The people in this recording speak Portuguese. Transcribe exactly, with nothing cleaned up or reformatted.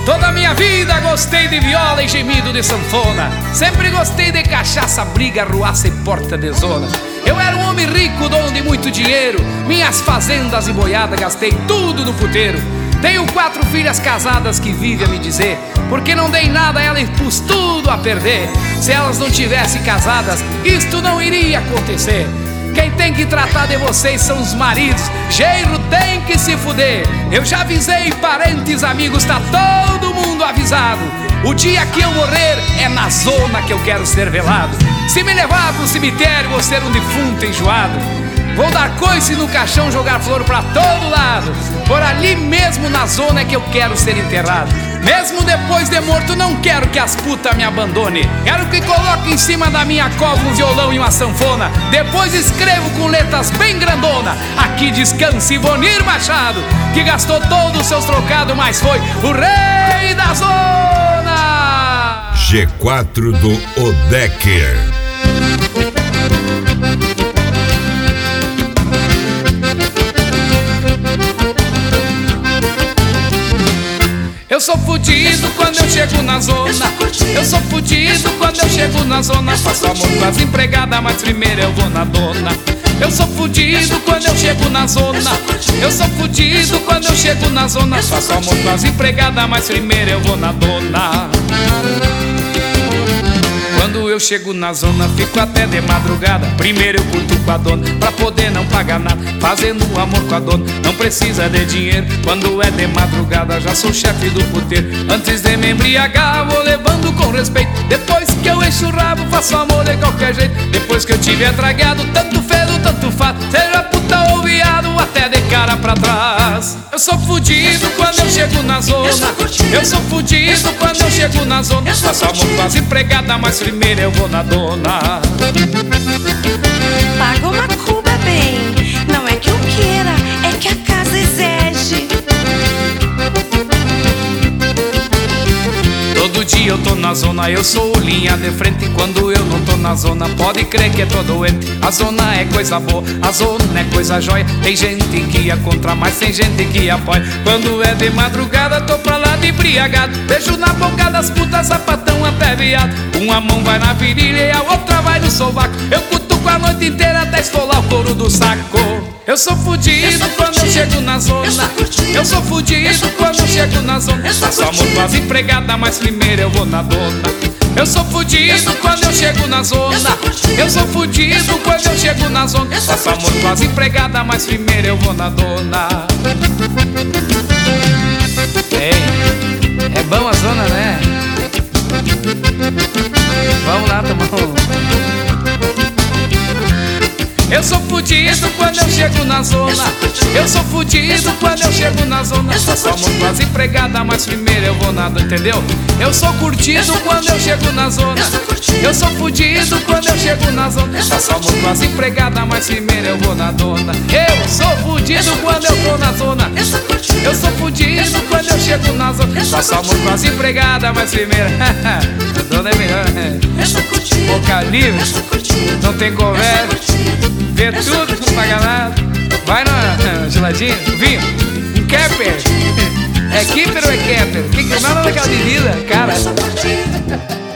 Toda a minha vida gostei de viola e gemido de sanfona. Sempre gostei de cachaça, briga, arruaça e porta de zona. Eu era um homem rico, dono de muito dinheiro. Minhas fazendas e boiada gastei tudo no puteiro. Tenho quatro filhas casadas que vivem a me dizer: porque não dei nada a ela e pus tudo a perder. Se elas não tivessem casadas, isto não iria acontecer. Quem tem que tratar de vocês são os maridos. Genro tem que se fuder. Eu já avisei parentes, amigos, tá todo mundo avisado. O dia que eu morrer é na zona que eu quero ser velado. Se me levar pro cemitério, vou ser um defunto enjoado. Vou dar coice no caixão, jogar flor pra todo lado. Por ali mesmo na zona é que eu quero ser enterrado. Mesmo depois de morto não quero que as putas me abandonem. Quero que coloque em cima da minha cova um violão e uma sanfona. Depois escrevo com letras bem grandona: aqui descanse Ivonir Machado, que gastou todos os seus trocados, mas foi o rei da zona. G quatro do Odecker. Eu sou fudido quando eu chego na zona. Eu sou fudido quando eu chego na zona. Faço amor com as empregadas, mas primeiro eu vou na dona. Eu sou fudido quando eu chego na zona. Eu sou fudido quando eu chego na zona. Faço amor com as empregadas, mas primeiro eu vou na dona. Quando eu chego na zona, fico até de madrugada. Primeiro eu curto com a dona, pra poder não pagar nada. Fazendo amor com a dona, não precisa de dinheiro. Quando é de madrugada, já sou chefe do puteiro. Antes de me embriagar, vou levando com respeito. Depois que eu encho o rabo, faço amor de qualquer jeito. Depois que eu tiver tragado, tanto fez, tanto faz. Seja puta ou viado, até de cara pra trás. Eu sou fudido quando eu chego na zona. Eu sou fudido quando eu chego na zona. Faço amor com as empregadas, mas primeiro eu vou na dona. Paga uma cuba, bem. Não é que eu queira, é que a casa exige. Todo dia eu tô na zona, eu sou linha de frente. Quando eu não tô na zona, pode crer que é tô doente. A zona é coisa boa, a zona é coisa jóia. Tem gente que é contra, mas tem gente que apoia. Quando é de madrugada, tô pra lá de embriagado. Beijo na boca das putas, sapatão até viado. Uma mão vai na virilha e a outra vai no sovaco. Eu cutuco a noite inteira até esfolar o couro do saco. Eu sou fudido quando eu chego na zona. Eu sou fudido quando eu chego na zona. Faço amor com as empregadas, mas primeiro eu vou na dona. Eu sou fudido quando eu chego na zona. Eu sou fudido quando eu chego na zona. Faço amor com as empregadas, mas primeiro eu vou na dona. Ei, é bom a zona, né? Vamos lá, tomar um. Eu sou fudido quando eu chego na zona. Eu sou fudido quando eu chego na zona. Faço amor com as empregadas, mas primeiro eu vou na dona, entendeu? Eu sou curtido quando eu chego na zona. Eu sou fudido quando eu chego na zona. Faço amor com as empregadas, mas primeiro eu vou na dona. Eu sou fudido quando eu tô na zona. Eu sou fudido quando eu chego na zona. Faço amor com as empregadas, mas primeiro a dona é melhor, né? Boca livre, não tem conversa. Vê tudo, não paga nada. Vai na geladinha, vinho, um Kepler. É Kipper ou é Kepler? Que que é o nome daquela bebida, cara?